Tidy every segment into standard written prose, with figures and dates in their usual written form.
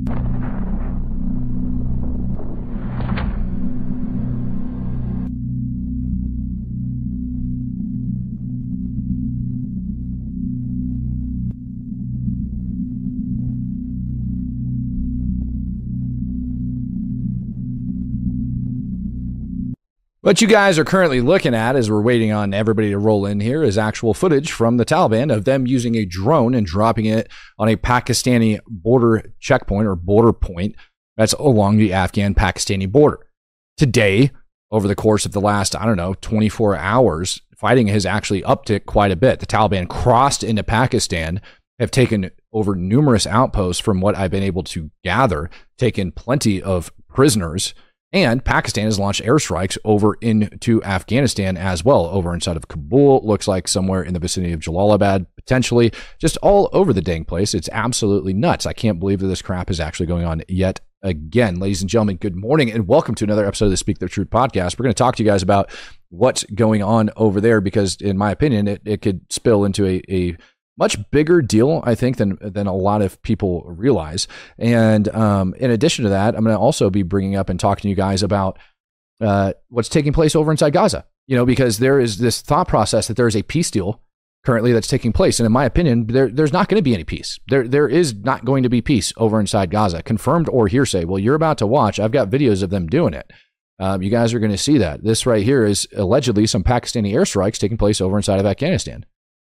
What you guys are currently looking at as we're waiting on everybody to roll in here is actual footage from the Taliban of them using a drone and dropping it on a Pakistani border checkpoint or border point that's along the Afghan-Pakistani border. Today, over the course of the last, 24 hours, fighting has actually upticked quite a bit. The Taliban crossed into Pakistan, have taken over numerous outposts from what I've been able to gather, taken plenty of prisoners. And Pakistan has launched airstrikes over into Afghanistan as well, over inside of Kabul, looks like somewhere in the vicinity of Jalalabad, potentially, just all over the dang place. It's absolutely nuts. I can't believe that this crap is actually going on yet again. Ladies and gentlemen, good morning and welcome to another episode of the Speak the Truth podcast. We're going to talk to you guys about what's going on over there because, in my opinion, it could spill into a much bigger deal, I think, than a lot of people realize. And in addition to that, I'm going to also be bringing up and talking to you guys about what's taking place over inside Gaza. Because there is this thought process that there is a peace deal currently that's taking place. And in my opinion, there's not going to be any peace. There is not going to be peace over inside Gaza, confirmed or hearsay. Well, you're about to watch. I've got videos of them doing it. You guys are going to see that. This right here is allegedly some Pakistani airstrikes taking place over inside of Afghanistan.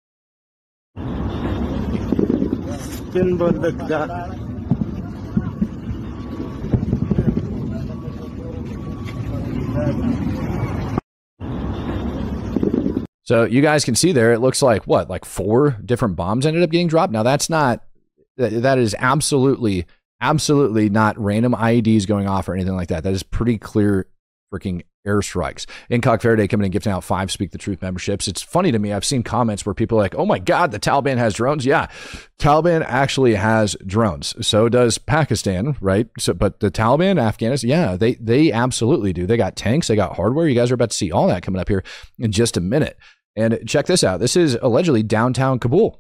So you guys can see there, it looks like like 4 different bombs ended up getting dropped. Now that is absolutely not random IEDs going off or anything like that. That is pretty clear freaking airstrikes. Incog Faraday coming in gifting out 5 Speak the Truth memberships. It's funny to me. I've seen comments where people are like, oh my God, the Taliban has drones. Yeah, Taliban actually has drones. So does Pakistan, right? So, but the Taliban, Afghanistan, yeah, they absolutely do. They got tanks, they got hardware. You guys are about to see all that coming up here in just a minute. And check this out. This is allegedly downtown Kabul.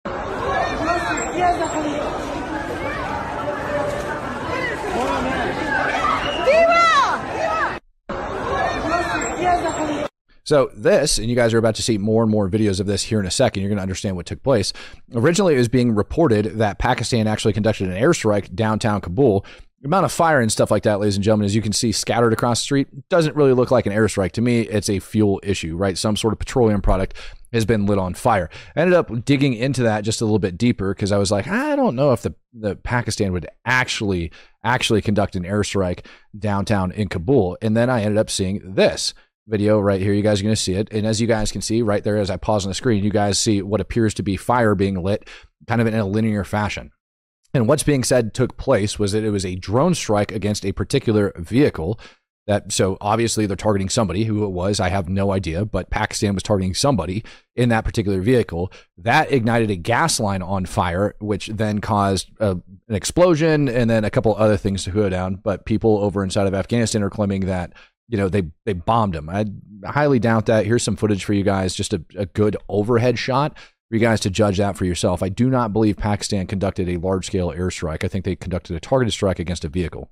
So this, and you guys are about to see more and more videos of this here in a second. You're going to understand what took place. Originally, it was being reported that Pakistan actually conducted an airstrike downtown Kabul. The amount of fire and stuff like that, ladies and gentlemen, as you can see scattered across the street, doesn't really look like an airstrike. To me, it's a fuel issue, right? Some sort of petroleum product has been lit on fire. I ended up digging into that just a little bit deeper because I was like, I don't know if the Pakistan would actually conduct an airstrike downtown in Kabul. And then I ended up seeing this video right here. You guys are going to see it. And as you guys can see right there, as I pause on the screen, you guys see what appears to be fire being lit kind of in a linear fashion. And what's being said took place was that it was a drone strike against a particular vehicle. So obviously they're targeting somebody. Who it was, I have no idea, but Pakistan was targeting somebody in that particular vehicle. That ignited a gas line on fire, which then caused an explosion and then a couple other things to go down. But people over inside of Afghanistan are claiming that they bombed them. I highly doubt that. Here's some footage for you guys, just a good overhead shot for you guys to judge that for yourself. I do not believe Pakistan conducted a large-scale airstrike. I think they conducted a targeted strike against a vehicle.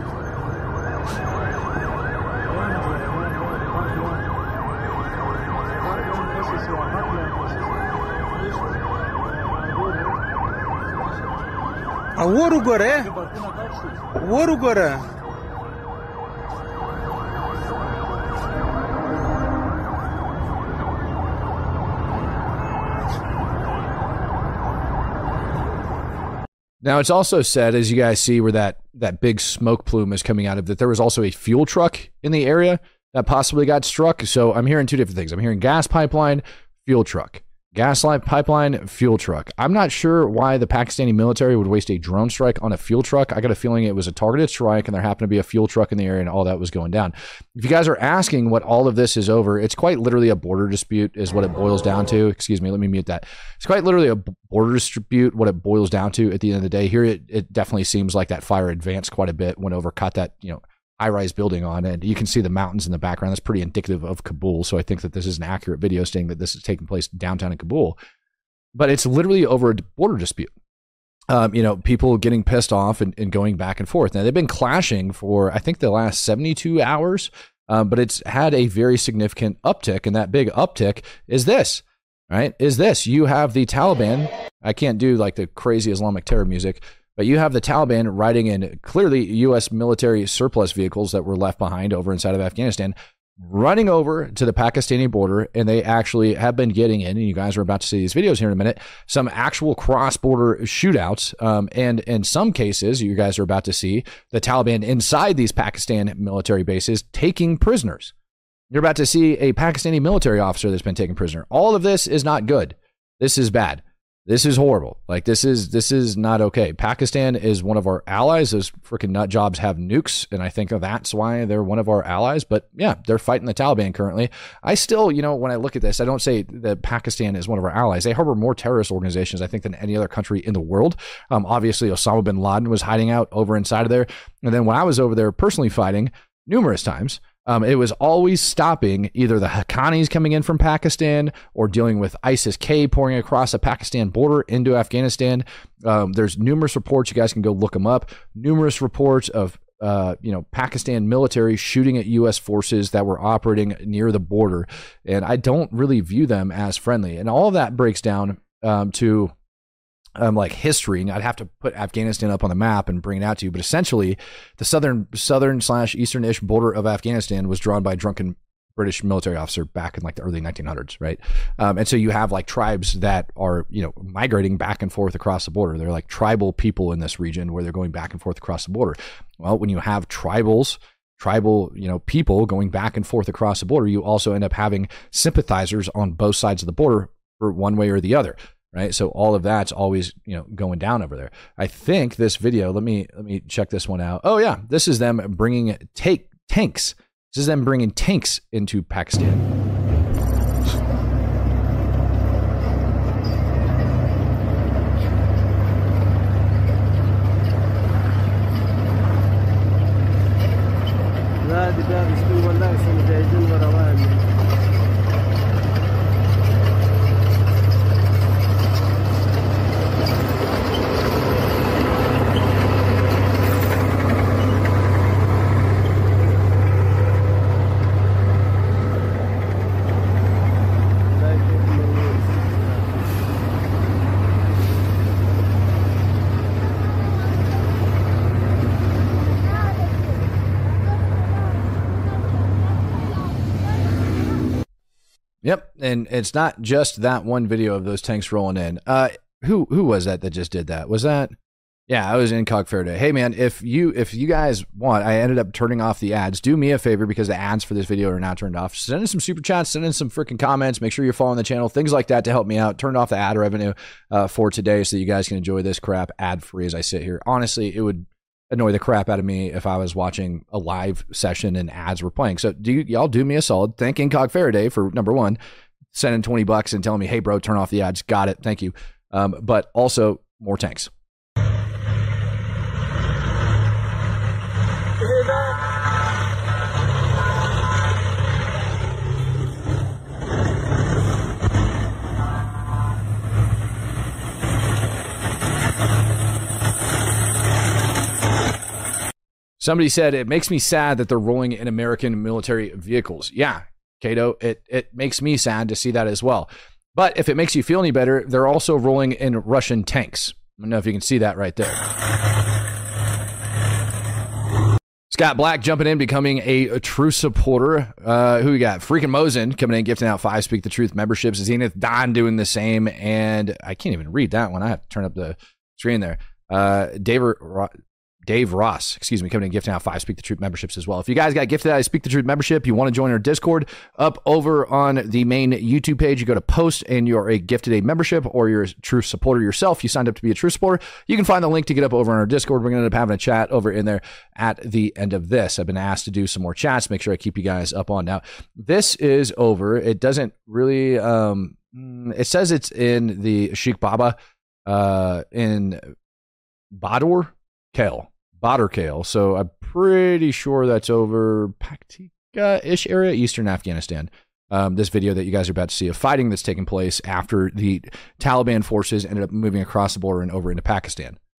Now, it's also said, as you guys see where that big smoke plume is coming out of, that there was also a fuel truck in the area that possibly got struck. So I'm hearing 2 different things. I'm hearing gas pipeline, fuel truck. Gas line pipeline, fuel truck. I'm not sure why the Pakistani military would waste a drone strike on a fuel truck. I got a feeling it was a targeted strike and there happened to be a fuel truck in the area and all that was going down. If you guys are asking what all of this is over, it's quite literally a border dispute is what it boils down to. Excuse me, let me mute that. It's quite literally a border dispute, what it boils down to at the end of the day. Here, it definitely seems like that fire advanced quite a bit, went over, caught that, high-rise building on, and you can see the mountains in the background. That's pretty indicative of Kabul, so I think that this is an accurate video stating that this is taking place downtown in Kabul. But it's literally over a border dispute. people getting pissed off and going back and forth. Now, they've been clashing for, I think, the last 72 hours, but it's had a very significant uptick, and that big uptick is this, right? You have the Taliban. I can't do like the crazy Islamic terror music, but you have the Taliban riding in clearly U.S. military surplus vehicles that were left behind over inside of Afghanistan, running over to the Pakistani border, and they actually have been getting in, and you guys are about to see these videos here in a minute, some actual cross-border shootouts, and in some cases, you guys are about to see the Taliban inside these Pakistan military bases taking prisoners. You're about to see a Pakistani military officer that's been taken prisoner. All of this is not good. This is bad. This is horrible. Like, this is not okay. Pakistan is one of our allies. Those freaking nut jobs have nukes, and I think that's why they're one of our allies. But yeah, they're fighting the Taliban currently. I still, when I look at this, I don't say that Pakistan is one of our allies. They harbor more terrorist organizations, I think, than any other country in the world. Obviously, Osama bin Laden was hiding out over inside of there. And then when I was over there personally fighting numerous times, it was always stopping either the Haqqanis coming in from Pakistan or dealing with ISIS-K pouring across the Pakistan border into Afghanistan. There's numerous reports. You guys can go look them up. Numerous reports of Pakistan military shooting at U.S. forces that were operating near the border. And I don't really view them as friendly. And all of that breaks down to like history, and I'd have to put Afghanistan up on the map and bring it out to you. But essentially, the southern/eastern-ish border of Afghanistan was drawn by a drunken British military officer back in like the early 1900s, right? And so you have like tribes that are, migrating back and forth across the border. They're like tribal people in this region where they're going back and forth across the border. Well, when you have tribal, people going back and forth across the border, you also end up having sympathizers on both sides of the border for one way or the other. Right. So all of that's always, going down over there. I think this video, let me check this one out. Oh, yeah. This is them bringing tanks. This is them bringing tanks into Pakistan. Yep, and it's not just that one video of those tanks rolling in. Who was that just did that? Was that? Yeah, I was in Cog Faraday. Hey man, if you guys want, I ended up turning off the ads. Do me a favor, because the ads for this video are now turned off. Send in some super chats, send in some freaking comments. Make sure you're following the channel, things like that to help me out. Turned off the ad revenue for today so that you guys can enjoy this crap ad free as I sit here. Honestly, it would annoy the crap out of me if I was watching a live session and ads were playing. So y'all do me a solid. Thank Incog Faraday for number one, sending $20 and telling me, hey bro, turn off the ads. Got it. Thank you. But also more tanks. Somebody said, it makes me sad that they're rolling in American military vehicles. Yeah, Cato, it makes me sad to see that as well. But if it makes you feel any better, they're also rolling in Russian tanks. I don't know if you can see that right there. Scott Black jumping in, becoming a true supporter. Who we got? Freaking Mosin coming in, gifting out 5 Speak the Truth memberships. Zenith Don doing the same. And I can't even read that one. I have to turn up the screen there. Dave Ross, coming in gifting out 5 Speak the Truth memberships as well. If you guys got gifted out a Speak the Truth membership, you want to join our Discord, up over on the main YouTube page, you go to post and you're gifted a membership, or you're a true supporter yourself, you signed up to be a true supporter, you can find the link to get up over on our Discord. We're going to end up having a chat over in there at the end of this. I've been asked to do some more chats, make sure I keep you guys up on. Now, this is over. It doesn't really, it says it's in the Sheikh Baba in Badr Kale. So I'm pretty sure that's over Paktika-ish area, eastern Afghanistan. This video that you guys are about to see of fighting that's taking place after the Taliban forces ended up moving across the border and over into Pakistan.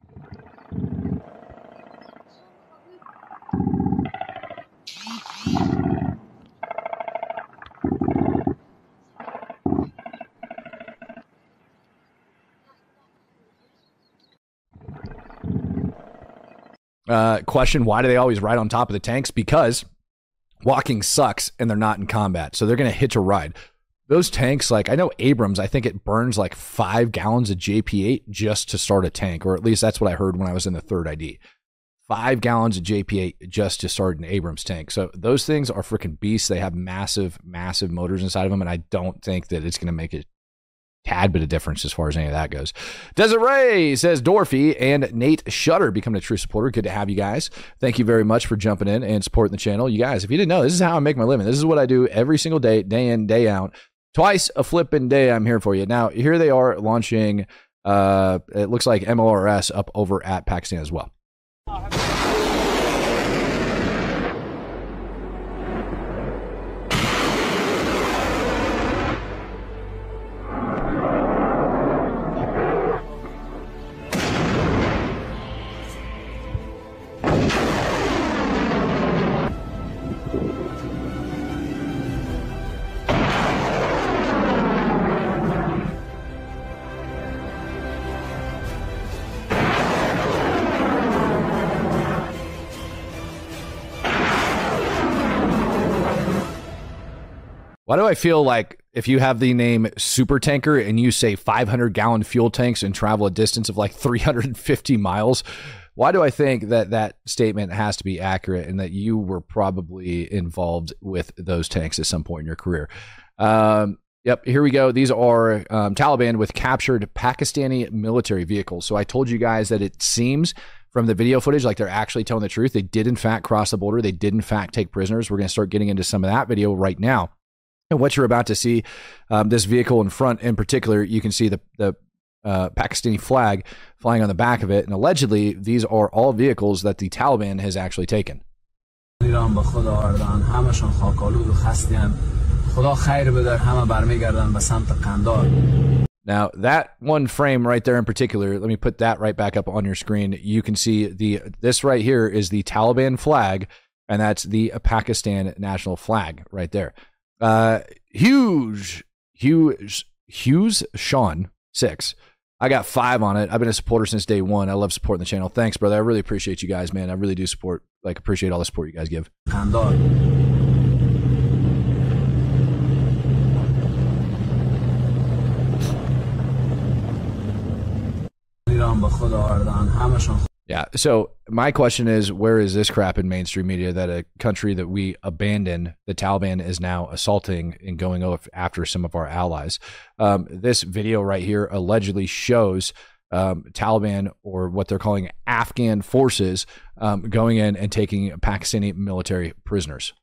Question, why do they always ride on top of the tanks? Because walking sucks and they're not in combat. So they're going to hitch a ride. Those tanks, like I know Abrams, I think it burns like 5 gallons of JP8 just to start a tank, or at least that's what I heard when I was in the 3rd ID. 5 gallons of JP8 just to start an Abrams tank. So those things are freaking beasts. They have massive, massive motors inside of them, and I don't think that it's going to make a tad bit of difference as far as any of that goes. Desiree says, Dorothy and Nate Shutter becoming a true supporter. Good to have you guys. Thank you very much for jumping in and supporting the channel. You guys, if you didn't know, this is how I make my living. This is what I do every single day, day in, day out. Twice a flipping day, I'm here for you. Now, here they are launching, it looks like MLRS up over at Pakistan as well. Why do I feel like if you have the name Super Tanker and you say 500-gallon fuel tanks and travel a distance of like 350 miles, why do I think that that statement has to be accurate and that you were probably involved with those tanks at some point in your career? Yep, here we go. These are Taliban with captured Pakistani military vehicles. So I told you guys that it seems from the video footage like they're actually telling the truth. They did, in fact, cross the border. They did, in fact, take prisoners. We're going to start getting into some of that video right now. And what you're about to see, this vehicle in front in particular, you can see the Pakistani flag flying on the back of it. And allegedly, these are all vehicles that the Taliban has actually taken. Now, that one frame right there in particular, let me put that right back up on your screen. You can see this right here is the Taliban flag, and that's the Pakistan national flag right there. Hughes Sean 6. I got 5 on it. I've been a supporter since day one. I love supporting the channel. Thanks, brother. I really appreciate you guys, man. I really do appreciate all the support you guys give. Yeah. So my question is, where is this crap in mainstream media that a country that we abandoned, the Taliban is now assaulting and going after some of our allies? This video right here allegedly shows Taliban, or what they're calling Afghan forces, going in and taking Pakistani military prisoners.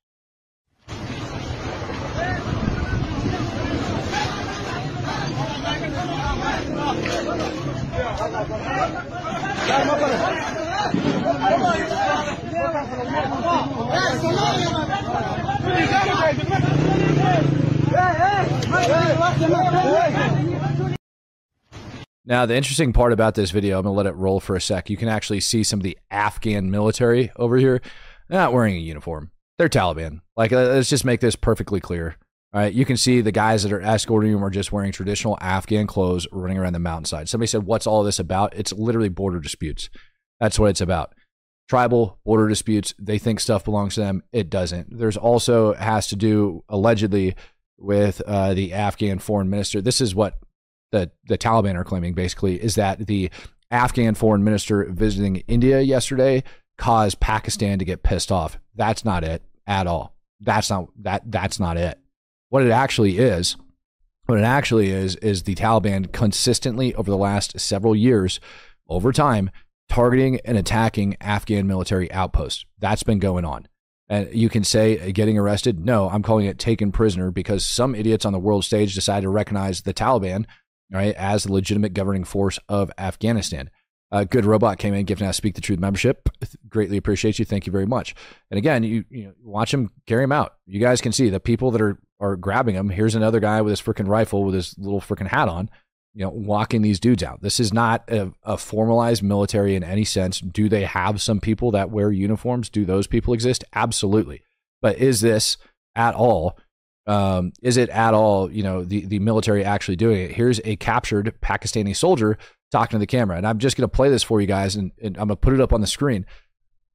Now, the interesting part about this video, I'm going to let it roll for a sec. You can actually see some of the Afghan military over here. They're not wearing a uniform. They're Taliban. Like, let's just make this perfectly clear. All right, you can see the guys that are escorting them are just wearing traditional Afghan clothes running around the mountainside. Somebody said, what's all this about? It's literally border disputes. That's what it's about. Tribal border disputes. They think stuff belongs to them. It doesn't. There's also has to do, allegedly, with the Afghan foreign minister. This is what the Taliban are claiming, basically, is that the Afghan foreign minister visiting India yesterday caused Pakistan to get pissed off. That's not it at all. That's not it. What it actually is the Taliban consistently over the last several years, over time, targeting and attacking Afghan military outposts. That's been going on. And you can say getting arrested. No, I'm calling it taken prisoner, because some idiots on the world stage decided to recognize the Taliban, right, as the legitimate governing force of Afghanistan. Good Robot came in, giving us Speak the Truth membership. Greatly appreciate you. Thank you very much. And again, you watch him carry him out. You guys can see the people that are grabbing him. Here's another guy with his freaking rifle with his little freaking hat on, walking these dudes out. This is not a formalized military in any sense. Do they have some people that wear uniforms? Do those people exist? Absolutely. But is this at all? Is it at all, the military actually doing it? Here's a captured Pakistani soldier talking to the camera. And I'm just going to play this for you guys, and I'm going to put it up on the screen.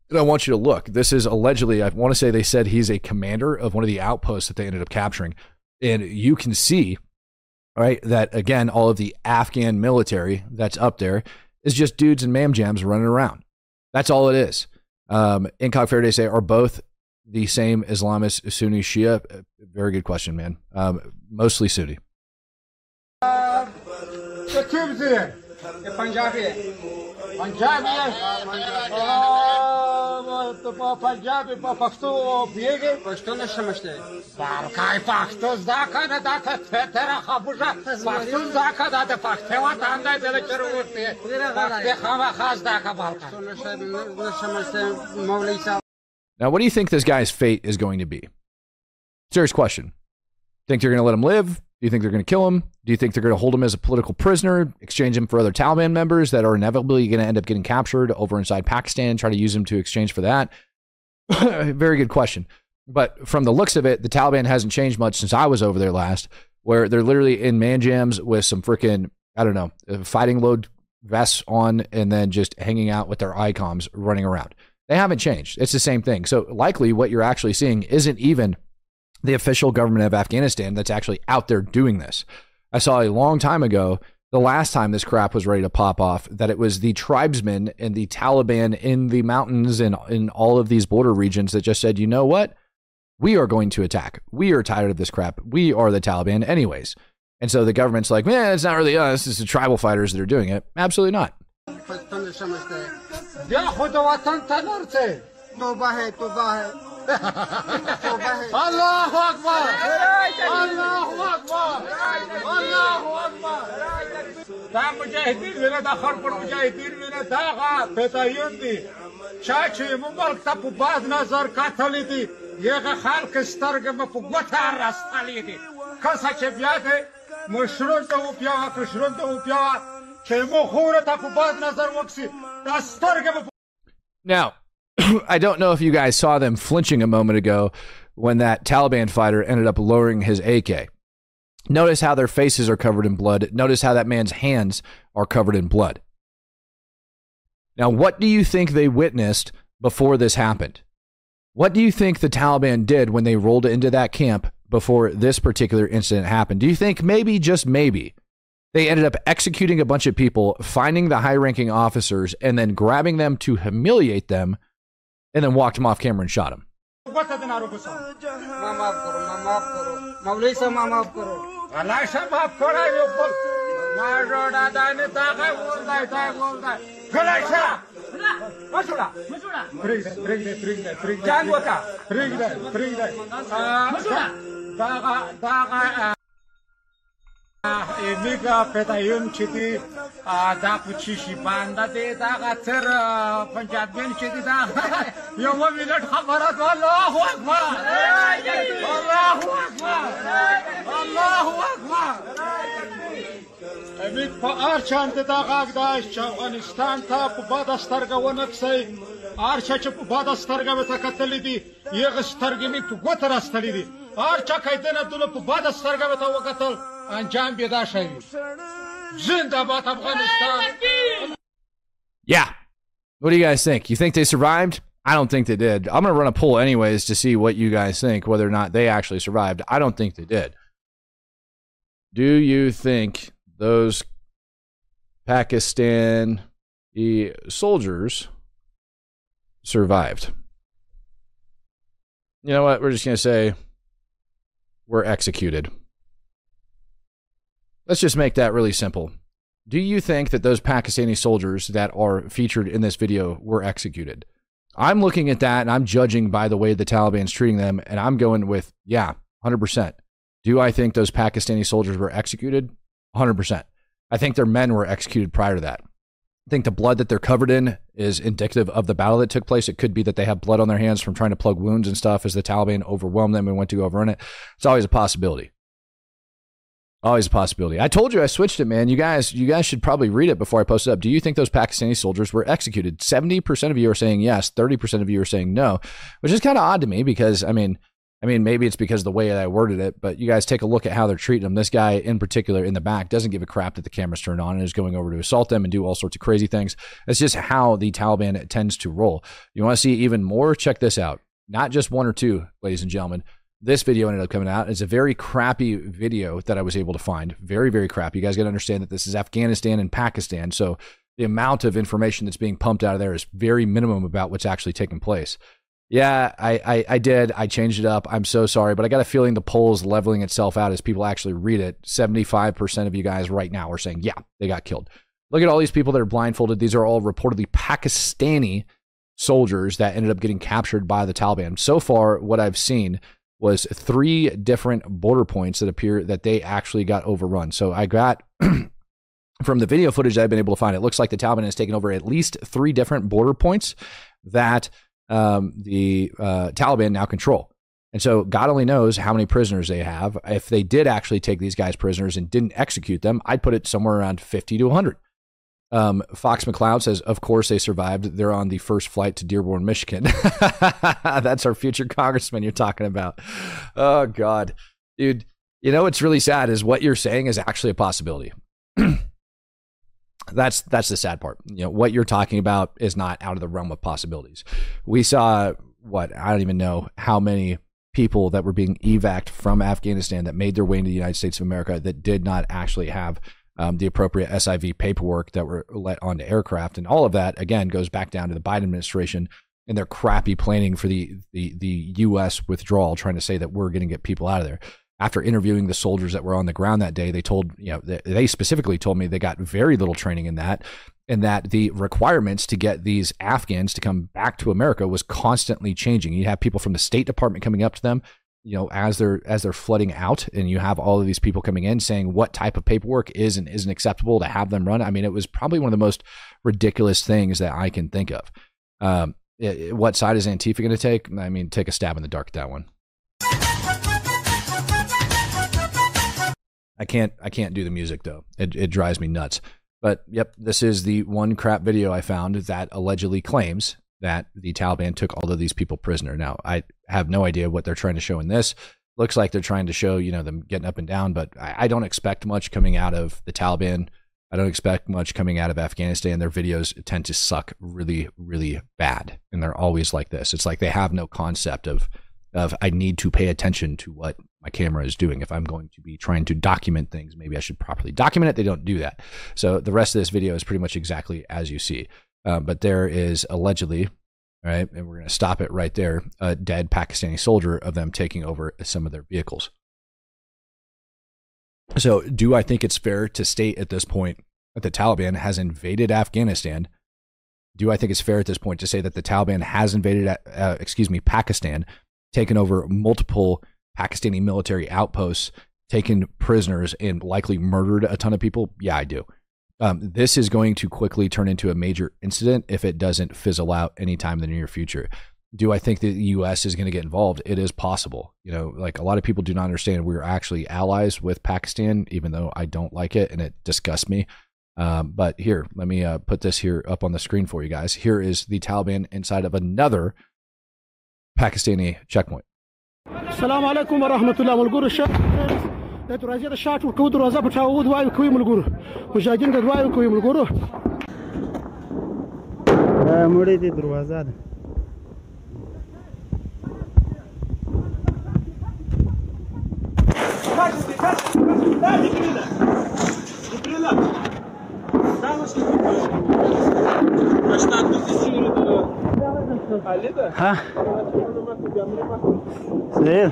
And I want you to look. This is allegedly, I want to say they said he's a commander of one of the outposts that they ended up capturing. And you can see, right, that again, all of the Afghan military that's up there is just dudes and mam jams running around. That's all it is. Incog Faraday say, are both the same Islamist, Sunni, Shia? Very good question, man. Mostly Sunni. Now, what do you think this guy's fate is going to be? Serious question. Think they're going to let him live? Do you think they're going to kill him? Do you think they're going to hold him as a political prisoner, exchange him for other Taliban members that are inevitably going to end up getting captured over inside Pakistan, try to use him to exchange for that? Very good question. But from the looks of it, the Taliban hasn't changed much since I was over there last, where they're literally in man jams with some freaking, I don't know, fighting load vests on and then just hanging out with their ICOMs running around. They haven't changed. It's the same thing. So likely what you're actually seeing isn't even the official government of Afghanistan that's actually out there doing this. I saw a long time ago, the last time this crap was ready to pop off, that it was the tribesmen and the Taliban in the mountains and in all of these border regions that just said, you know what? We are going to attack. We are tired of this crap. We are the Taliban anyways. And so the government's like, man, it's not really us. It's the tribal fighters that are doing it. Absolutely not. Allahu Akbar! Allahu Akbar! Allahu Akbar! Da mujahidin vina da kharpur mujahidin vina da fedayun di. Chachi mubalk ta pu baz nazar katali di. Yega khalq starg ma pu gota rastali di. Kasa che biade mushrun to upya kushrun to upya che mo khura ta pu baz nazar waksi. Da starg ma. Now, I don't know if you guys saw them flinching a moment ago when that Taliban fighter ended up lowering his AK. Notice how their faces are covered in blood. Notice how that man's hands are covered in blood. Now, what do you think they witnessed before this happened? What do you think the Taliban did when they rolled into that camp before this particular incident happened? Do you think maybe, just maybe, they ended up executing a bunch of people, finding the high-ranking officers, and then grabbing them to humiliate them, and then walked him off camera and shot him? Emiga pedayun chiti da puchishi banda de da gater Punjabian chiti da yo minute khabarat Allahu Akbar Allahu Akbar Allahu Akbar Emik pa archant da gagdash Afghanistan ta badastarga wanaksay archa ch badastarga meta katlidi ye gastargi mi tu gotarastali archa kaidena dulu badastarga meta wakatal Anjam bida shahi. Zindabad Afghanistan. Yeah. What do you guys think? You think they survived? I don't think they did. I'm going to run a poll anyways to see what you guys think, whether or not they actually survived. I don't think they did. Do you think those Pakistani soldiers survived? You know what? We're just going to say were executed. Let's just make that really simple. Do you think that those Pakistani soldiers that are featured in this video were executed? I'm looking at that and I'm judging by the way the Taliban's treating them, and I'm going with, yeah, 100%. Do I think those Pakistani soldiers were executed? 100%. I think their men were executed prior to that. I think the blood that they're covered in is indicative of the battle that took place. It could be that they have blood on their hands from trying to plug wounds and stuff as the Taliban overwhelmed them and went to overrun it. It's always a possibility. Always a possibility. I told you I switched it, man. You guys should probably read it before I post it up. Do you think those Pakistani soldiers were executed? 70% of you are saying yes. 30% of you are saying no, which is kind of odd to me because, I mean, I mean, maybe it's because of the way I worded it, but you guys take a look at how they're treating them. This guy in particular in the back doesn't give a crap that the camera's turned on and is going over to assault them and do all sorts of crazy things. It's just how the Taliban tends to roll. You want to see even more? Check this out. Not just one or two, ladies and gentlemen. This video ended up coming out. It's a very crappy video that I was able to find. Very, very crappy. You guys got to understand that this is Afghanistan and Pakistan. So the amount of information that's being pumped out of there is very minimum about what's actually taking place. Yeah, I did. I changed it up. I'm so sorry, but I got a feeling the poll's leveling itself out as people actually read it. 75% of you guys right now are saying, yeah, they got killed. Look at all these people that are blindfolded. These are all reportedly Pakistani soldiers that ended up getting captured by the Taliban. So far, what I've seen was 3 different border points that appear that they actually got overrun. So I got, from the video footage I've been able to find, it looks like the Taliban has taken over at least 3 different border points that the Taliban now control. And so God only knows how many prisoners they have. If they did actually take these guys prisoners and didn't execute them, I'd put it somewhere around 50 to 100. Fox McCloud says, of course they survived. They're on the first flight to Dearborn, Michigan. That's our future congressman you're talking about. Oh, God. Dude, you know what's really sad is what you're saying is actually a possibility. That's the sad part. You know, what you're talking about is not out of the realm of possibilities. We saw I don't even know how many people that were being evac'd from Afghanistan that made their way into the United States of America that did not actually have the appropriate SIV paperwork that were let onto aircraft. And all of that, again, goes back down to the Biden administration and their crappy planning for the U.S. withdrawal, trying to say that we're going to get people out of there. After interviewing the soldiers that were on the ground that day, they specifically told me they got very little training in that, and that the requirements to get these Afghans to come back to America was constantly changing. You have people from the State Department coming up to them, you know, as they're flooding out, and you have all of these people coming in saying what type of paperwork is and isn't acceptable to have them run. I mean, it was probably one of the most ridiculous things that I can think of. What side is Antifa going to take? I mean, take a stab in the dark at that one. I can't do the music though. It drives me nuts. But yep, this is the one crap video I found that allegedly claims that the Taliban took all of these people prisoner. Now, I have no idea what they're trying to show in this. Looks like they're trying to show, you know, them getting up and down, but I don't expect much coming out of the Taliban. I don't expect much coming out of Afghanistan. Their videos tend to suck really, really bad. And they're always like this. It's like they have no concept of I need to pay attention to what my camera is doing. If I'm going to be trying to document things, maybe I should properly document it. They don't do that. So the rest of this video is pretty much exactly as you see. But there is allegedly, all right, and we're going to stop it right there, a dead Pakistani soldier of them taking over some of their vehicles. So do I think it's fair to state at this point that the Taliban has invaded Afghanistan? Do I think it's fair at this point to say that the Taliban has invaded, Pakistan, taken over multiple Pakistani military outposts, taken prisoners, and likely murdered a ton of people? Yeah, I do. This is going to quickly turn into a major incident if it doesn't fizzle out anytime in the near future. Do I think that the U.S. is going to get involved? It is possible. You know, like a lot of people do not understand we're actually allies with Pakistan, even though I don't like it and it disgusts me. But here, let me put this here up on the screen for you guys. Here is the Taliban inside of another Pakistani checkpoint. السلام عليكم ورحمة الله ملقور الشات دراجة الشات وكود دروازة بتعود واي وكوي ملقور مجاهدين دواي وكوي ملقور مودي دي دروازة ها زين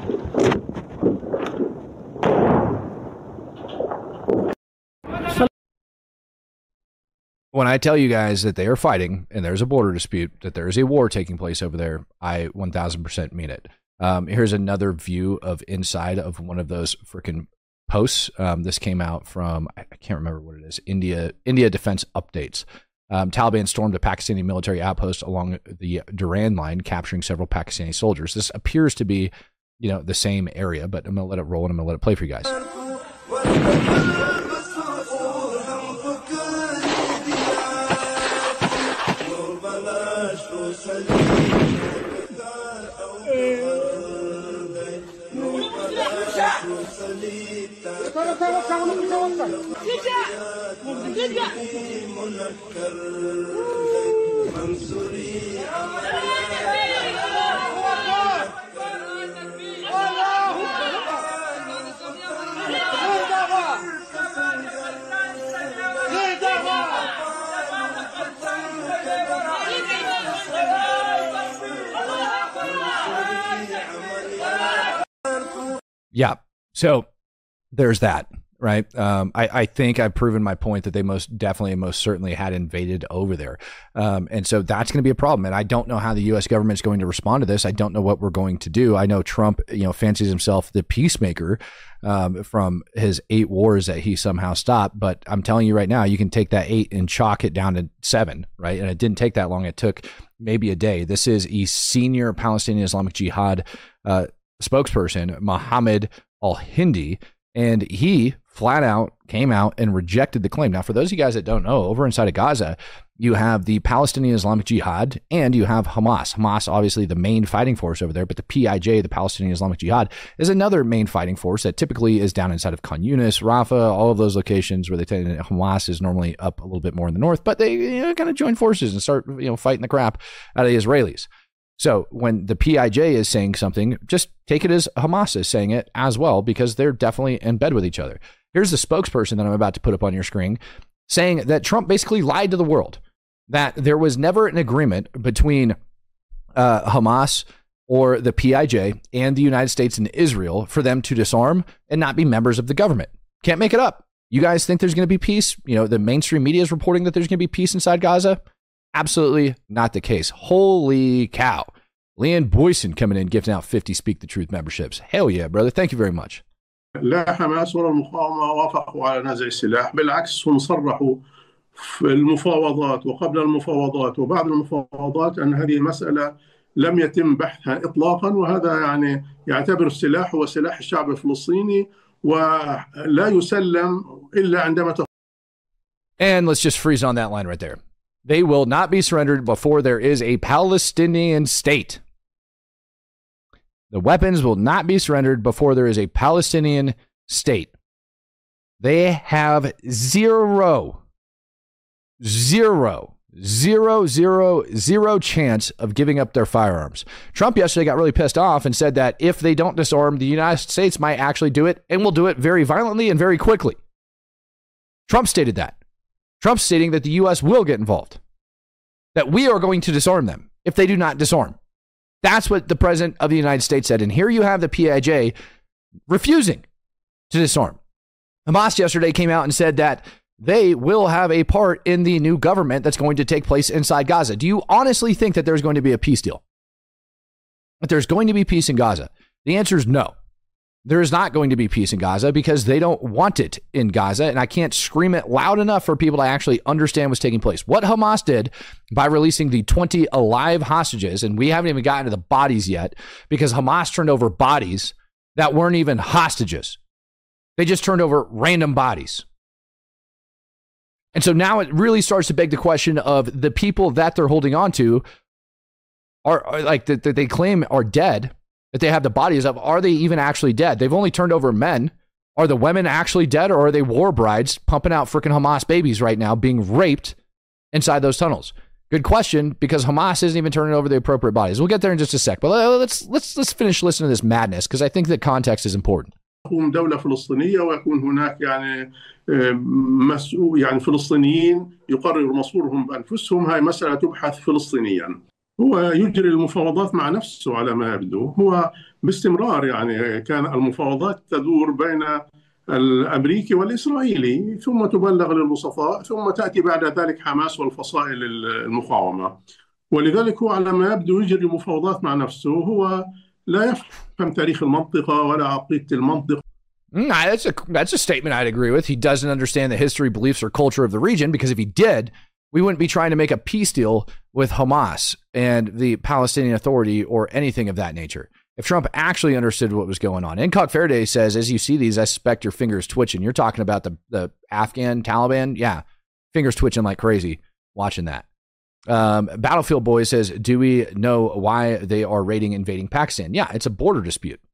When I tell you guys that they are fighting and there's a border dispute, that there is a war taking place over there, I 1000% mean it. Here's another view of inside of one of those freaking posts. This came out from, I can't remember what it is, India Defense Updates. Taliban stormed a Pakistani military outpost along the Durand line, capturing several Pakistani soldiers. This appears to be, you know, the same area, but I'm going to let it roll and I'm going to let it play for you guys. Yeah. So there's that, right? I think I've proven my point that they most definitely and most certainly had invaded over there. And so that's going to be a problem. And I don't know how the U.S. government is going to respond to this. I don't know what we're going to do. I know Trump, fancies himself the peacemaker from his 8 wars that he somehow stopped. But I'm telling you right now, you can take that 8 and chalk it down to 7, right? And it didn't take that long. It took maybe a day. This is a senior Palestinian Islamic Jihad spokesperson, Mohammed al-Hindi, and he flat out came out and rejected the claim. Now, for those of you guys that don't know, over inside of Gaza, you have the Palestinian Islamic Jihad and you have Hamas. Hamas, obviously the main fighting force over there, but the PIJ, the Palestinian Islamic Jihad, is another main fighting force that typically is down inside of Khan Yunis, Rafah, all of those locations where they tend to, Hamas is normally up a little bit more in the north, but they kind of join forces and start fighting the crap out of the Israelis. So when the PIJ is saying something, just take it as Hamas is saying it as well, because they're definitely in bed with each other. Here's the spokesperson that I'm about to put up on your screen saying that Trump basically lied to the world, that there was never an agreement between Hamas or the PIJ and the United States and Israel for them to disarm and not be members of the government. Can't make it up. You guys think there's going to be peace? The mainstream media is reporting that there's going to be peace inside Gaza. Absolutely not the case. Holy cow. Leanne Boyson coming in, gifting out 50 Speak the Truth memberships. Hell yeah, brother. Thank you very much. لا حماس ولا المقاومة وافقوا على نزع السلاح، بالعكس هم صرحوا في المفاوضات وقبل المفاوضات وبعد المفاوضات أن هذه المسألة لم يتم بحثها إطلاقا، وهذا يعني يعتبر السلاح هو سلاح الشعب الفلسطيني ولا يسلم إلا عندما. And let's just freeze on that line right there. They will not be surrendered before there is a Palestinian state. The weapons will not be surrendered before there is a Palestinian state. They have zero chance of giving up their firearms. Trump yesterday got really pissed off and said that if they don't disarm, the United States might actually do it and will do it very violently and very quickly. Trump stated that. Trump's stating that the U.S. will get involved, that we are going to disarm them if they do not disarm. That's what the president of the United States said. And here you have the PIJ refusing to disarm. Hamas yesterday came out and said that they will have a part in the new government that's going to take place inside Gaza. Do you honestly think that there's going to be a peace deal? That there's going to be peace in Gaza? The answer is no. There is not going to be peace in Gaza because they don't want it in Gaza. And I can't scream it loud enough for people to actually understand what's taking place. What Hamas did by releasing the 20 alive hostages, and we haven't even gotten to the bodies yet because Hamas turned over bodies that weren't even hostages. They just turned over random bodies. And so now it really starts to beg the question of the people that they're holding on to are like that they claim are dead, that they have the bodies of. Are they even actually dead? They've only turned over men. Are the women actually dead, or are they war brides pumping out freaking Hamas babies right now being raped inside those tunnels? Good question, because Hamas isn't even turning over the appropriate bodies. We'll get there in just a sec, but let's finish listening to this madness because I think the context is important. تقوم دولة فلسطينية ويكون هناك مسؤول فلسطينيين يقرروا مصيرهم بأنفسهم. هاي مسألة تبحث فلسطينيا. هو يجري المفاوضات مع نفسه على ما يبدو. هو باستمرار كان المفاوضات تدور بين الأمريكي والإسرائيلي ثم تبلغ للوسطاء ثم تأتي بعد ذلك حماس والفصائل المقاومة. ولذلك هو على ما يبدو يجري المفاوضات مع نفسه. هو لا يفهم تاريخ المنطقة ولا عقيدة المنطقة. That's a statement I'd agree with. He doesn't understand the history, beliefs, or culture of the region, because if he did, we wouldn't be trying to make a peace deal with Hamas and the Palestinian Authority or anything of that nature. If Trump actually understood what was going on. Incock Faraday says, as you see these, I suspect your fingers twitching. You're talking about the Afghan Taliban? Yeah, fingers twitching like crazy watching that. Battlefield Boy says, do we know why they are invading Pakistan? Yeah, it's a border dispute.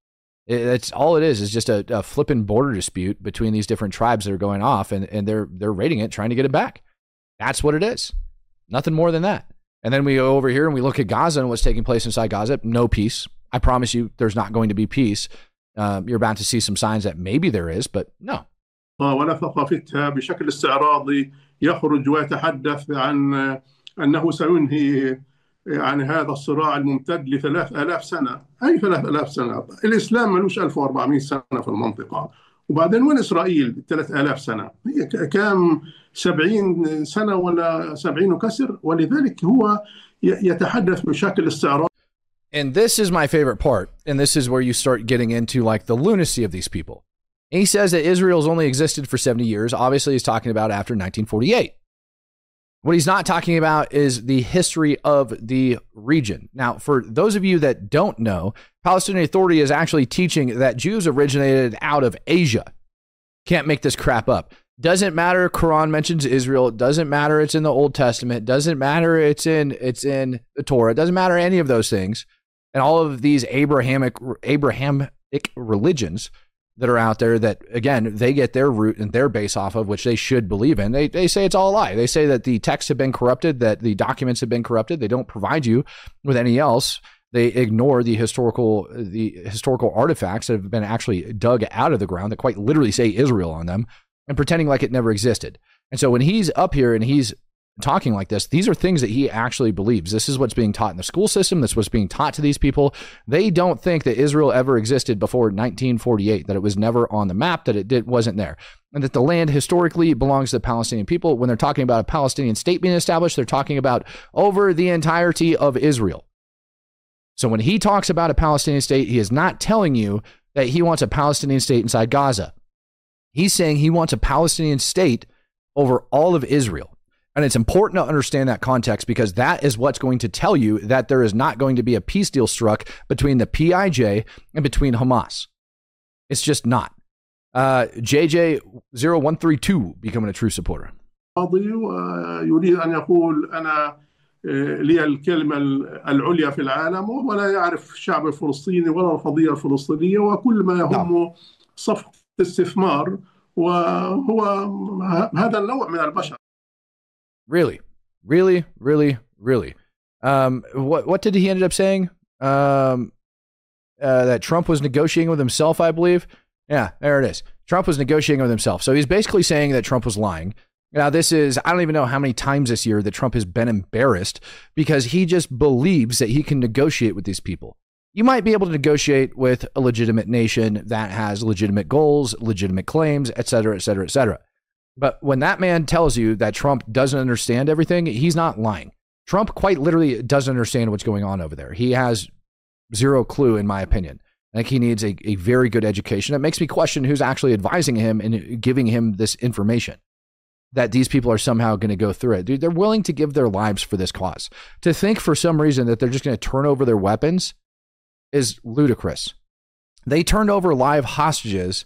It's all it is just a flipping border dispute between these different tribes that are going off, and they're raiding it, trying to get it back. That's what it is. Nothing more than that. And then we go over here and we look at Gaza and what's taking place inside Gaza. No peace. I promise you there's not going to be peace. You're about to see some signs that maybe there is, but no. ولا ثقافتها بشكل استعراضي يخرج ويتحدث عن أنه سينهي عن هذا الصراع الممتد ل3000 سنة. أي 3000 سنة؟ الإسلام ملوش 1400 سنة في المنطقة. وبعدين وين إسرائيل 3000 سنة؟ هي كام 70 سنة ولا 70 وكسر؟ ولذلك هو يتحدث بشكل استعراضي. And this is my favorite part. And this is where you start getting into like the lunacy of these people. And he says that Israel's only existed for 70 years. Obviously, he's talking about after 1948. What he's not talking about is the history of the region. Now, for those of you that don't know, Palestinian Authority is actually teaching that Jews originated out of Asia. Can't make this crap up. Doesn't matter. Quran mentions Israel. Doesn't matter. It's in the Old Testament. Doesn't matter. It's in the Torah. Doesn't matter any of those things. And all of these Abrahamic religions that are out there that, again, they get their root and their base off of, which they should believe in. They say it's all a lie. They say that the texts have been corrupted, that the documents have been corrupted. They don't provide you with any else. They ignore the historical artifacts that have been actually dug out of the ground that quite literally say Israel on them and pretending like it never existed. And so when he's up here and he's talking like this, these are things that he actually believes. This is what's being taught in the school system. This was being taught to these people. They don't think that Israel ever existed before 1948, that it was never on the map, that it wasn't there, and that the land historically belongs to the Palestinian people. When they're talking about a Palestinian state being established, they're talking about over the entirety of Israel. So when he talks about a Palestinian state, he is not telling you that he wants a Palestinian state inside Gaza. He's saying he wants a Palestinian state over all of Israel. And it's important to understand that context, because that is what's going to tell you that there is not going to be a peace deal struck between the PIJ and between Hamas. It's just not. JJ0132 becoming a true supporter. يريد أن يقول أنا لي الكلمة العليا في العالم، ولا يعرف الشعب الفلسطيني ولا القضية الفلسطينية، وكل ما يهمه صفقة استثمار، وهو هذا النوع من البشر. Really? What did he end up saying? That Trump was negotiating with himself, I believe. Yeah, there it is. Trump was negotiating with himself. So he's basically saying that Trump was lying. Now, this is, I don't even know how many times this year that Trump has been embarrassed because he just believes that he can negotiate with these people. You might be able to negotiate with a legitimate nation that has legitimate goals, legitimate claims, et cetera, et cetera, et cetera. But when that man tells you that Trump doesn't understand everything, he's not lying. Trump quite literally doesn't understand what's going on over there. He has zero clue, in my opinion. I think he needs a very good education. It makes me question who's actually advising him and giving him this information, that these people are somehow going to go through it. Dude, they're willing to give their lives for this cause. To think for some reason that they're just going to turn over their weapons is ludicrous. They turned over live hostages,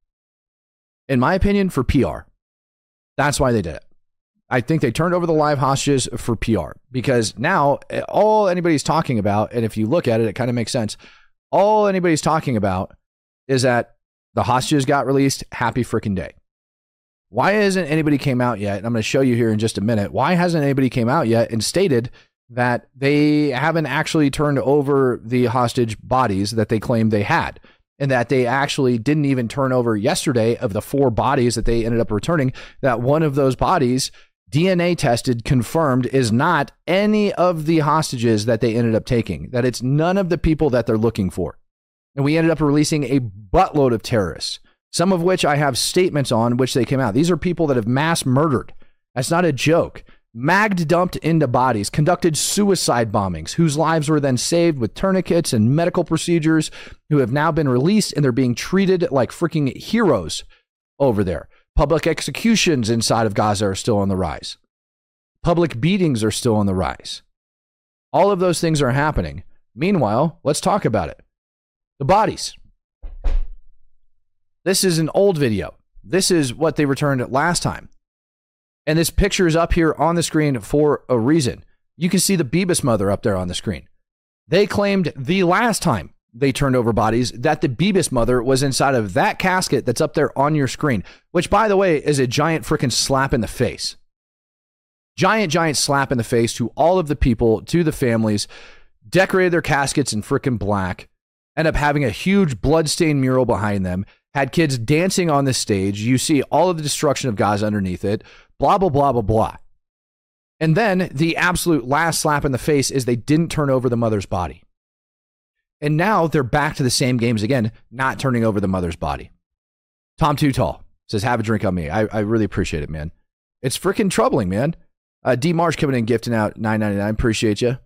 in my opinion, for PR. That's why they did it. I think they turned over the live hostages for PR, because now all anybody's talking about, and if you look at it, it kind of makes sense. All anybody's talking about is that the hostages got released. Happy freaking day. Why hasn't anybody came out yet? And I'm going to show you here in just a minute. Why hasn't anybody came out yet and stated that they haven't actually turned over the hostage bodies that they claimed they had? And that they actually didn't even turn over yesterday, of the 4 bodies that they ended up returning, that one of those bodies, DNA tested, confirmed, is not any of the hostages that they ended up taking, that it's none of the people that they're looking for. And we ended up releasing a buttload of terrorists, some of which I have statements on, which they came out. These are people that have mass murdered. That's not a joke. Magged dumped into bodies, conducted suicide bombings, whose lives were then saved with tourniquets and medical procedures, who have now been released and they're being treated like freaking heroes over there. Public executions inside of Gaza are still on the rise. Public beatings are still on the rise. All of those things are happening. Meanwhile, let's talk about it. The bodies. This is an old video. This is what they returned last time. And this picture is up here on the screen for a reason. You can see the Bebas mother up there on the screen. They claimed the last time they turned over bodies, that the Bibas mother was inside of that casket that's up there on your screen, which, by the way, is a giant freaking slap in the face. Giant slap in the face to all of the people, to the families, decorated their caskets in freaking black, end up having a huge bloodstained mural behind them, had kids dancing on the stage. You see all of the destruction of Gaza underneath it, blah, blah, blah, blah, blah. And then the absolute last slap in the face is they didn't turn over the mother's body. And now they're back to the same games again, not turning over the mother's body. Tom Too Tall says, have a drink on me. I really appreciate it, man. It's freaking troubling, man. D Marsh coming in, gifting out $9.99. Appreciate you.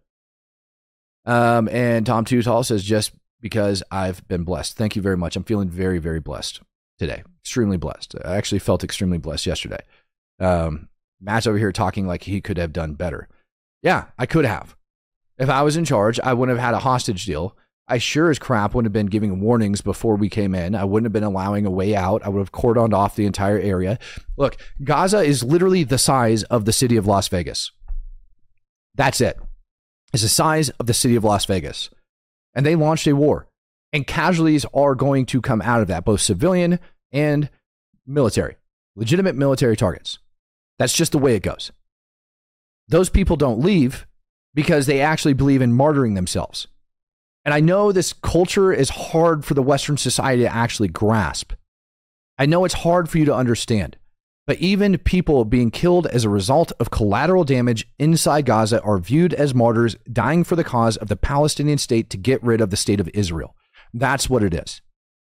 And Tom Too Tall says, just because I've been blessed. Thank you very much. I'm feeling very, very blessed today. Extremely blessed. I actually felt extremely blessed yesterday. Matt's over here talking like he could have done better. Yeah, I could have. If I was in charge, I wouldn't have had a hostage deal. I sure as crap wouldn't have been giving warnings before we came in. I wouldn't have been allowing a way out. I would have cordoned off the entire area. Look, Gaza is literally the size of the city of Las Vegas. That's it. It's the size of the city of Las Vegas. And they launched a war. And casualties are going to come out of that, both civilian and military. Legitimate military targets. That's just the way it goes. Those people don't leave because they actually believe in martyring themselves. And I know this culture is hard for the Western society to actually grasp. I know it's hard for you to understand. But even people being killed as a result of collateral damage inside Gaza are viewed as martyrs dying for the cause of the Palestinian state to get rid of the state of Israel. That's what it is.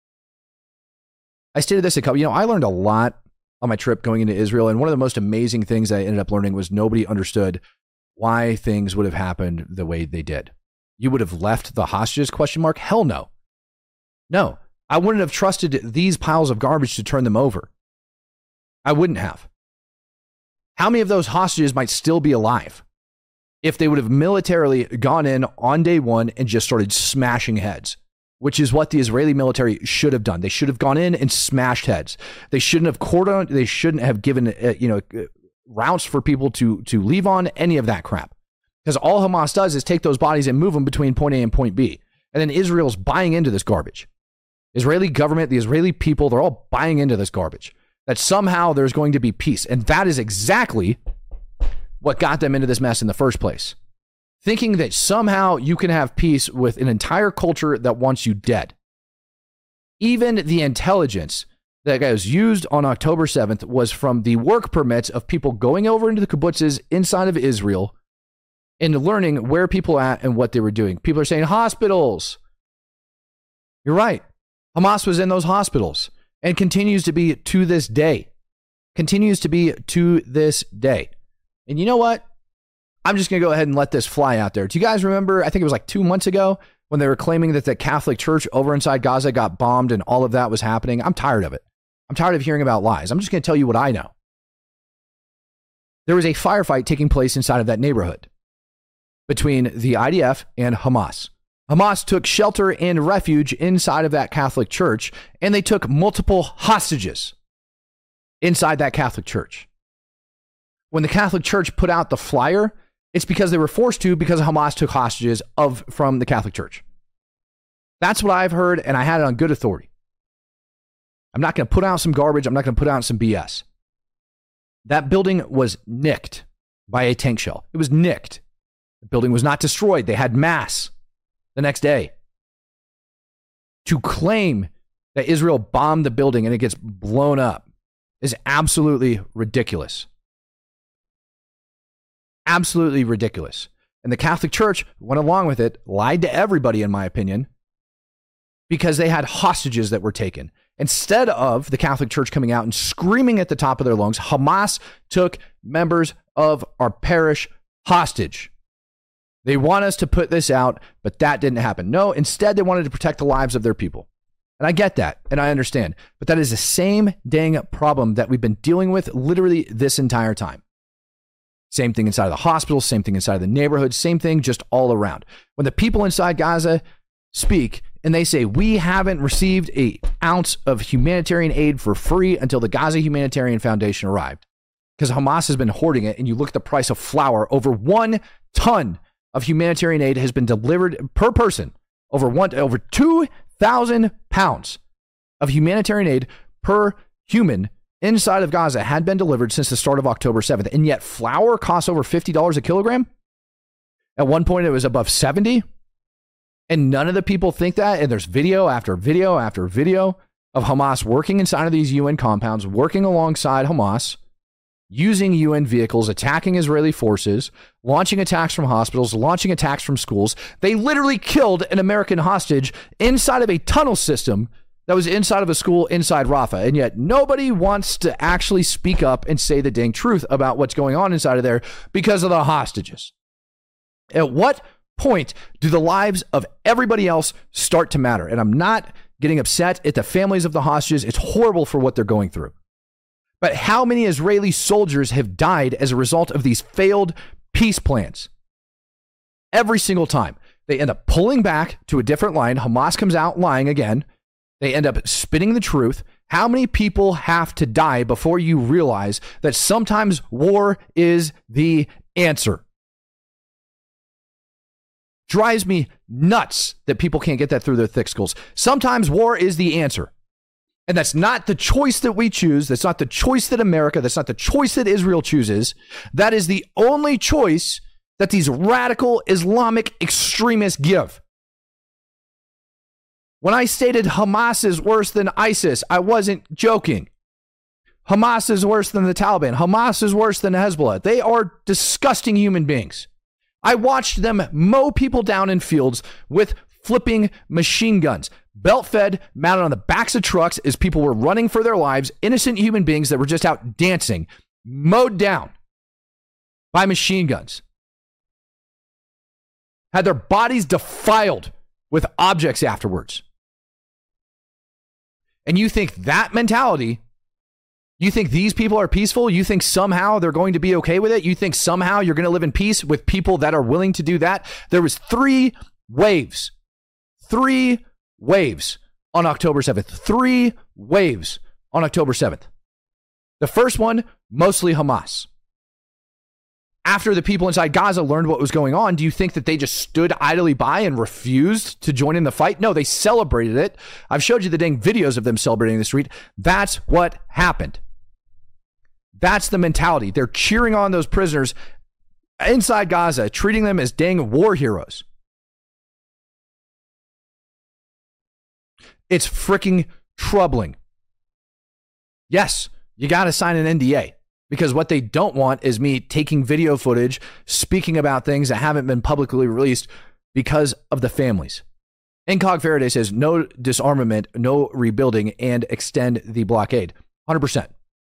I stated this I learned a lot on my trip going into Israel. And one of the most amazing things I ended up learning was nobody understood why things would have happened the way they did. You would have left the hostages, ? Hell no. No, I wouldn't have trusted these piles of garbage to turn them over. I wouldn't have. How many of those hostages might still be alive if they would have militarily gone in on day one and just started smashing heads, which is what the Israeli military should have done. They should have gone in and smashed heads. They shouldn't have cordoned. They shouldn't have given, routes for people to leave on, any of that crap. Because all Hamas does is take those bodies and move them between point A and point B. And then Israel's buying into this garbage. Israeli government, the Israeli people, they're all buying into this garbage. That somehow there's going to be peace. And that is exactly what got them into this mess in the first place. Thinking that somehow you can have peace with an entire culture that wants you dead. Even the intelligence that was used on October 7th was from the work permits of people going over into the kibbutzes inside of Israel and learning where people are at and what they were doing. People are saying hospitals. You're right. Hamas was in those hospitals and continues to be to this day. Continues to be to this day. And you know what? I'm just going to go ahead and let this fly out there. Do you guys remember, I think it was like 2 months ago, when they were claiming that the Catholic Church over inside Gaza got bombed and all of that was happening? I'm tired of it. I'm tired of hearing about lies. I'm just going to tell you what I know. There was a firefight taking place inside of that neighborhood between the IDF and Hamas. Hamas took shelter and refuge inside of that Catholic church, and they took multiple hostages inside that Catholic church. When the Catholic Church put out the flyer, it's because they were forced to, because Hamas took hostages from the Catholic Church. That's what I've heard, and I had it on good authority. I'm not going to put out some garbage. I'm not going to put out some BS. That building was nicked by a tank shell. It was nicked. The building was not destroyed. They had mass the next day. To claim that Israel bombed the building and it gets blown up is absolutely ridiculous. Absolutely ridiculous. And the Catholic Church went along with it, lied to everybody, in my opinion, because they had hostages that were taken. Instead of the Catholic Church coming out and screaming at the top of their lungs, Hamas took members of our parish hostage. They want us to put this out, but that didn't happen. No, instead they wanted to protect the lives of their people. And I get that, and I understand. But that is the same dang problem that we've been dealing with literally this entire time. Same thing inside of the hospitals, same thing inside of the neighborhood, same thing just all around. When the people inside Gaza speak and they say, we haven't received an ounce of humanitarian aid for free until the Gaza Humanitarian Foundation arrived, because Hamas has been hoarding it, and you look at the price of flour, over 1 ton of humanitarian aid has been delivered per person over 2,000 pounds of humanitarian aid per human inside of Gaza had been delivered since the start of October 7th. And yet flour costs over $50 a kilogram. At one point, it was above 70. And none of the people think that. And there's video after video after video of Hamas working inside of these UN compounds, working alongside Hamas, using UN vehicles, attacking Israeli forces, launching attacks from hospitals, launching attacks from schools. They literally killed an American hostage inside of a tunnel system that was inside of a school inside Rafah. And yet nobody wants to actually speak up and say the dang truth about what's going on inside of there because of the hostages. At what point do the lives of everybody else start to matter? And I'm not getting upset at the families of the hostages. It's horrible for what they're going through. But how many Israeli soldiers have died as a result of these failed peace plans? Every single time. They end up pulling back to a different line. Hamas comes out lying again. They end up spitting the truth. How many people have to die before you realize that sometimes war is the answer? Drives me nuts that people can't get that through their thick skulls. Sometimes war is the answer. And that's not the choice that we choose. That's not the choice that America, that's not the choice that Israel chooses. That is the only choice that these radical Islamic extremists give. When I stated Hamas is worse than ISIS, I wasn't joking. Hamas is worse than the Taliban. Hamas is worse than Hezbollah. They are disgusting human beings. I watched them mow people down in fields with flipping machine guns, belt-fed, mounted on the backs of trucks as people were running for their lives, innocent human beings that were just out dancing, mowed down by machine guns. Had their bodies defiled with objects afterwards. And you think that mentality, you think these people are peaceful? You think somehow they're going to be okay with it? You think somehow you're going to live in peace with people that are willing to do that? There was three waves on October 7th. 3 waves on October 7th. The first one, mostly Hamas. After the people inside Gaza learned what was going on, do you think that they just stood idly by and refused to join in the fight? No, they celebrated it. I've showed you the dang videos of them celebrating the street. That's what happened. That's the mentality. They're cheering on those prisoners inside Gaza, treating them as dang war heroes. It's freaking troubling. Yes, you got to sign an NDA. Because what they don't want is me taking video footage, speaking about things that haven't been publicly released because of the families. Incog Faraday says no disarmament, no rebuilding, and extend the blockade. 100%.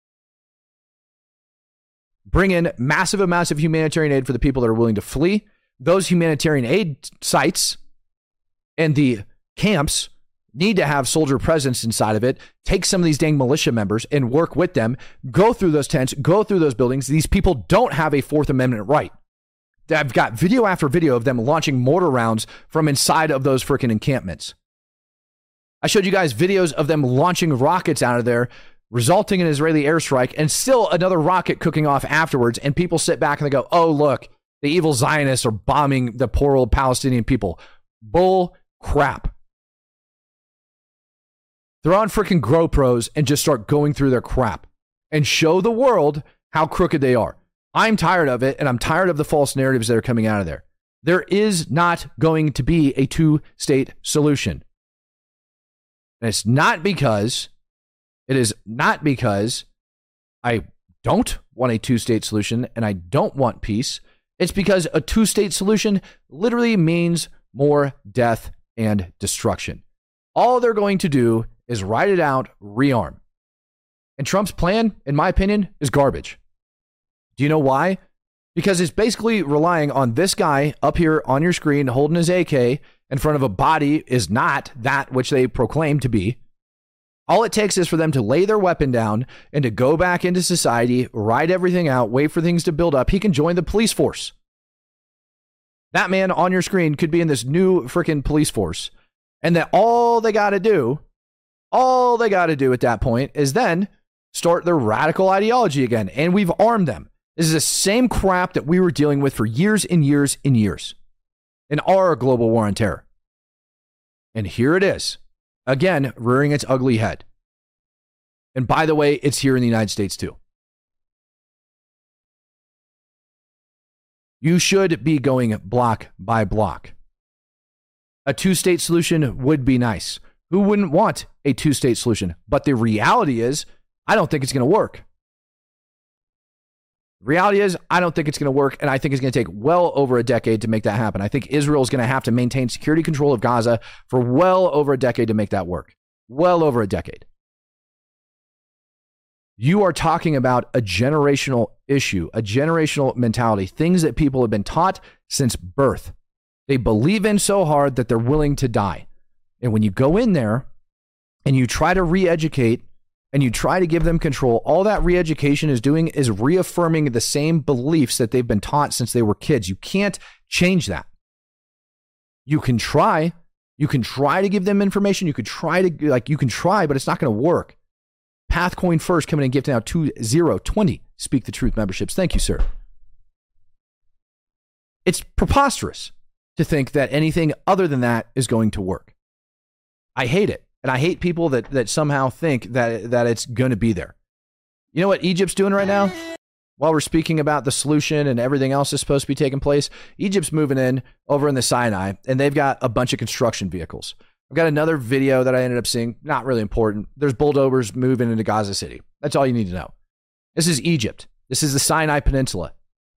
Bring in massive amounts of humanitarian aid for the people that are willing to flee. Those humanitarian aid sites and the camps need to have soldier presence inside of it. Take some of these dang militia members and work with them. Go through those tents, go through those buildings. These people don't have a Fourth Amendment right. I've got video after video of them launching mortar rounds from inside of those freaking encampments. I showed you guys videos of them launching rockets out of there, resulting in an Israeli airstrike, and still another rocket cooking off afterwards. And people sit back and they go, oh, look, the evil Zionists are bombing the poor old Palestinian people. Bull crap. They're on freaking GoPros and just start going through their crap and show the world how crooked they are. I'm tired of it, and I'm tired of the false narratives that are coming out of there. There is not going to be a two-state solution. And it is not because I don't want a two-state solution and I don't want peace. It's because a two-state solution literally means more death and destruction. All they're going to do is ride it out, rearm. And Trump's plan, in my opinion, is garbage. Do you know why? Because it's basically relying on this guy up here on your screen holding his AK in front of a body is not that which they proclaim to be. All it takes is for them to lay their weapon down and to go back into society, ride everything out, wait for things to build up. He can join the police force. That man on your screen could be in this new freaking police force. And that all they got to do at that point is then start their radical ideology again. And we've armed them. This is the same crap that we were dealing with for years and years and years in our global war on terror. And here it is, again, rearing its ugly head. And by the way, it's here in the United States too. You should be going block by block. A two-state solution would be nice. Who wouldn't want a two-state solution? But the reality is, I don't think it's going to work. Reality is, I don't think it's going to work, and I think it's going to take well over a decade to make that happen. I think Israel is going to have to maintain security control of Gaza for well over a decade to make that work. Well over a decade. You are talking about a generational issue, a generational mentality, things that people have been taught since birth. They believe in so hard that they're willing to die. And when you go in there and you try to re-educate and you try to give them control, all that re-education is doing is reaffirming the same beliefs that they've been taught since they were kids. You can't change that. You can try. You can try to give them information. You can try, but it's not going to work. Pathcoin First coming in and gifting out 2020 Speak the Truth memberships. Thank you, sir. It's preposterous to think that anything other than that is going to work. I hate it. And I hate people that somehow think that it's going to be there. You know what Egypt's doing right now? While we're speaking about the solution and everything else is supposed to be taking place, Egypt's moving in over in the Sinai, and they've got a bunch of construction vehicles. I've got another video that I ended up seeing, not really important. There's bulldozers moving into Gaza City. That's all you need to know. This is Egypt. This is the Sinai Peninsula.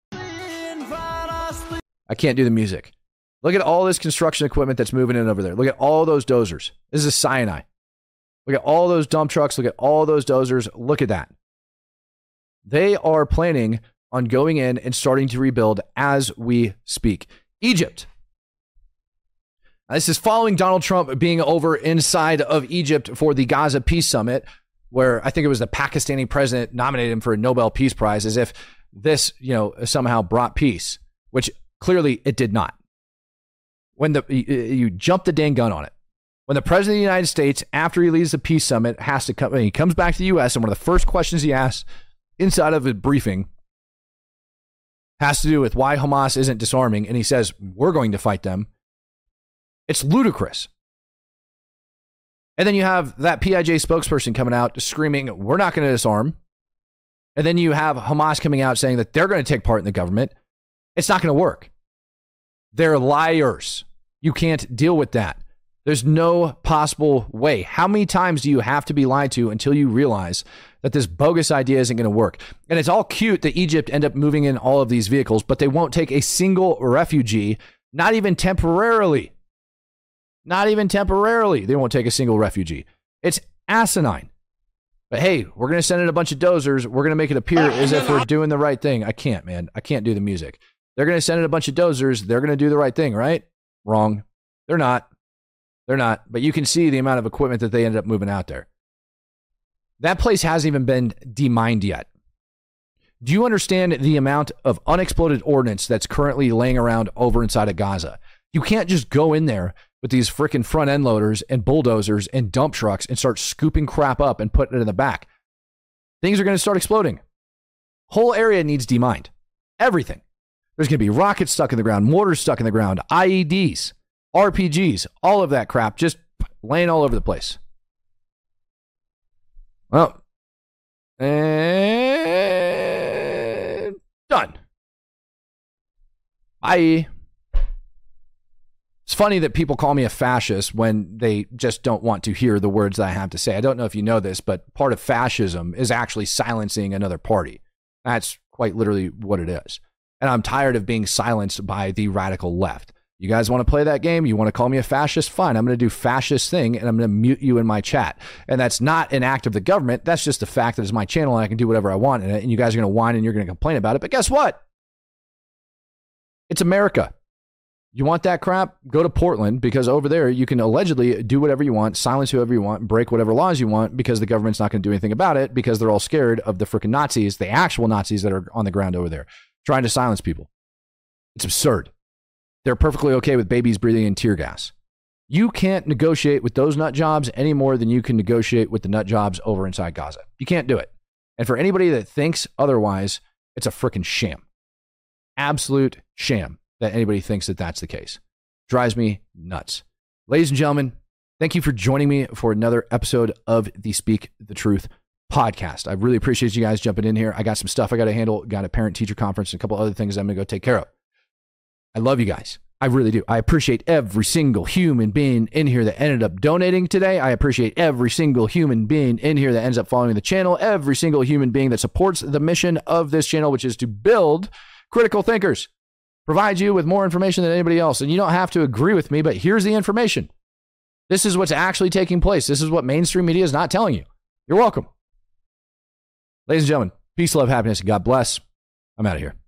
I can't do the music. Look at all this construction equipment that's moving in over there. Look at all those dozers. This is Sinai. Look at all those dump trucks. Look at all those dozers. Look at that. They are planning on going in and starting to rebuild as we speak. Egypt. This is following Donald Trump being over inside of Egypt for the Gaza Peace Summit, where I think it was the Pakistani president nominated him for a Nobel Peace Prize, as if this, somehow brought peace, which clearly it did not. When you jump the dang gun on it. When the president of the United States, after he leaves the peace summit, has to come, he comes back to the U.S., and one of the first questions he asks inside of a briefing has to do with why Hamas isn't disarming, and he says, we're going to fight them. It's ludicrous. And then you have that PIJ spokesperson coming out screaming, we're not going to disarm. And then you have Hamas coming out saying that they're going to take part in the government. It's not going to work. They're liars. You can't deal with that. There's no possible way. How many times do you have to be lied to until you realize that this bogus idea isn't going to work? And it's all cute that Egypt end up moving in all of these vehicles, but they won't take a single refugee, not even temporarily. Not even temporarily. They won't take a single refugee. It's asinine. But hey, we're going to send in a bunch of dozers. We're going to make it appear as if we're doing the right thing. I can't, man. I can't do the music. They're going to send in a bunch of dozers. They're going to do the right thing, right? Wrong. They're not. They're not. But you can see the amount of equipment that they ended up moving out there. That place hasn't even been demined yet. Do you understand the amount of unexploded ordnance that's currently laying around over inside of Gaza? You can't just go in there with these freaking front end loaders and bulldozers and dump trucks and start scooping crap up and putting it in the back. Things are going to start exploding. Whole area needs demined. Everything. There's going to be rockets stuck in the ground, mortars stuck in the ground, IEDs, RPGs, all of that crap just laying all over the place. Well, and done. Bye. It's funny that people call me a fascist when they just don't want to hear the words that I have to say. I don't know if you know this, but part of fascism is actually silencing another party. That's quite literally what it is. And I'm tired of being silenced by the radical left. You guys want to play that game? You want to call me a fascist? Fine. I'm going to do fascist thing, and I'm going to mute you in my chat. And that's not an act of the government. That's just the fact that it's my channel and I can do whatever I want in it. And you guys are going to whine and you're going to complain about it. But guess what? It's America. You want that crap? Go to Portland, because over there you can allegedly do whatever you want, silence whoever you want, break whatever laws you want, because the government's not going to do anything about it, because they're all scared of the freaking Nazis, the actual Nazis that are on the ground over there, trying to silence people. It's absurd. They're perfectly okay with babies breathing in tear gas. You can't negotiate with those nut jobs any more than you can negotiate with the nut jobs over inside Gaza. You can't do it. And for anybody that thinks otherwise, it's a freaking sham. Absolute sham that anybody thinks that that's the case. Drives me nuts. Ladies and gentlemen, Thank you for joining me for another episode of the Speak the Truth podcast. I really appreciate you guys jumping in here. I got some stuff I got to handle. Got a parent-teacher conference and a couple other things I'm going to go take care of. I love you guys. I really do. I appreciate every single human being in here that ended up donating today. I appreciate every single human being in here that ends up following the channel. Every single human being that supports the mission of this channel, which is to build critical thinkers, provide you with more information than anybody else. And you don't have to agree with me, but here's the information. This is what's actually taking place. This is what mainstream media is not telling you. You're welcome. Ladies and gentlemen, peace, love, happiness, and God bless. I'm out of here.